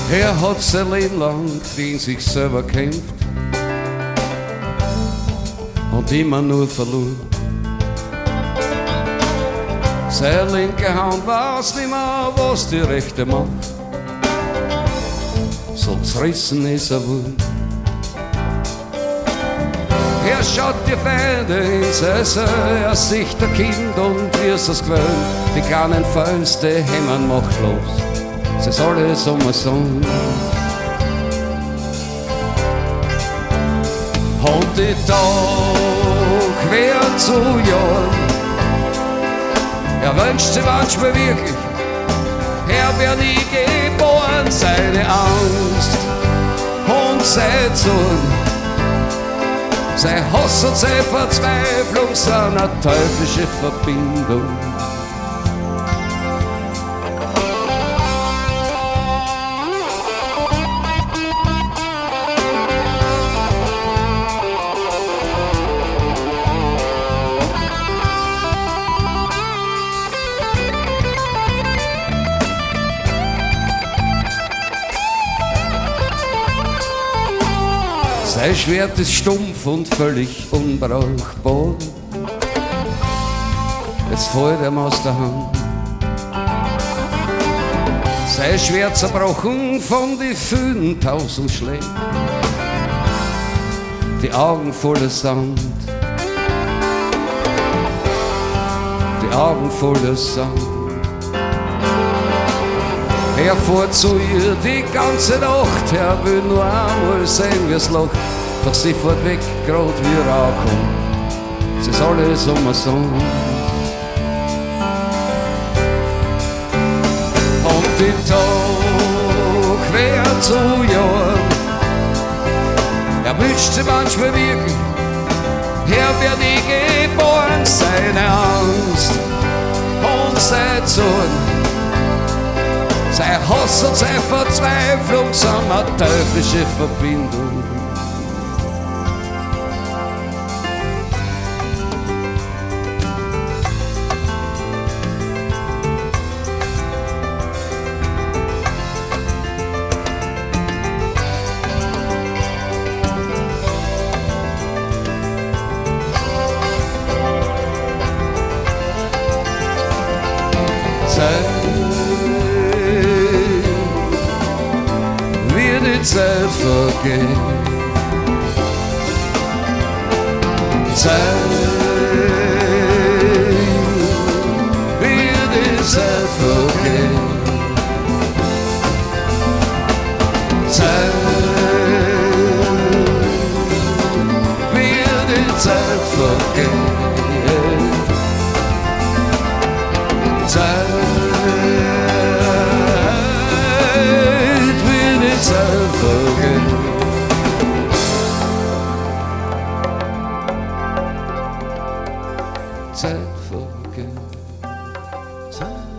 Er hat sein Leben lang gegen sich selber kämpft und immer nur verloren. Seine linke Hand weiß nicht mehr, was die rechte macht. So zerrissen ist er wohl. Er schaut die Feinde ins Essen, er sieht der Kind und wie es das gewöhnt. Die kleinen Fäuste hämmern machtlos, es ist alles umsonst. Und die Tag wird zu Jahren. Er wünscht sich manchmal wirklich, er wäre nie geboren. Seine Angst und sein Zorn, sein Hass und seine Verzweiflung sind eine teuflische Verbindung. Sein Schwert ist stumpf und völlig unbrauchbar. Es fällt ihm aus der Hand. Sein Schwert zerbrochen von die vielen tausend Schlägen. Die Augen voller Sand. Die Augen voller Sand. Er fährt zu ihr die ganze Nacht, er will nur einmal sehen, wie's lacht. Doch sie fährt weg, grad wie er ankommt, es ist alles umsonst. Und die Tag wird zu Jahren. Er wünscht sich manchmal wirklich, er wär nie geboren. Seine Angst und sein Zorn, sein Hass und seine Verzweiflung sind eine teuflische Verbindung. Zeit vergeht. Zeit wird die Zeit vergehen. Zeit wird die Zeit vergehen. Zeit wird die Zeit vergehen. Zeit vergehen. Zeit